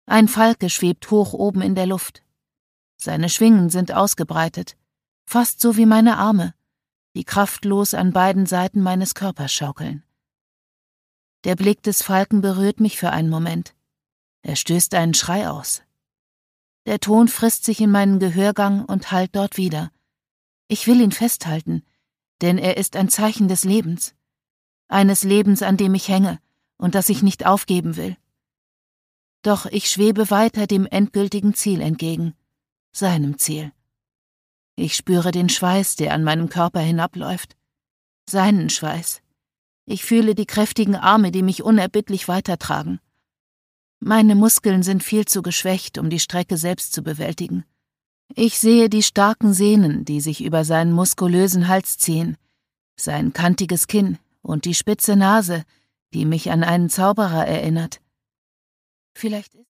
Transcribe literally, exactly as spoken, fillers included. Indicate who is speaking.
Speaker 1: Ein Falke schwebt hoch oben in der Luft. Seine Schwingen sind ausgebreitet, fast so wie meine Arme, die kraftlos an beiden Seiten meines Körpers schaukeln. Der Blick des Falken berührt mich für einen Moment. Er stößt einen Schrei aus. Der Ton frisst sich in meinen Gehörgang und hallt dort wieder. Ich will ihn festhalten, denn er ist ein Zeichen des Lebens. Eines Lebens, an dem ich hänge und das ich nicht aufgeben will. Doch ich schwebe weiter dem endgültigen Ziel entgegen, seinem Ziel. Ich spüre den Schweiß, der an meinem Körper hinabläuft. Seinen Schweiß. Ich fühle die kräftigen Arme, die mich unerbittlich weitertragen. Meine Muskeln sind viel zu geschwächt, um die Strecke selbst zu bewältigen. Ich sehe die starken Sehnen, die sich über seinen muskulösen Hals ziehen, sein kantiges Kinn und die spitze Nase, die mich an einen Zauberer erinnert. Vielleicht ist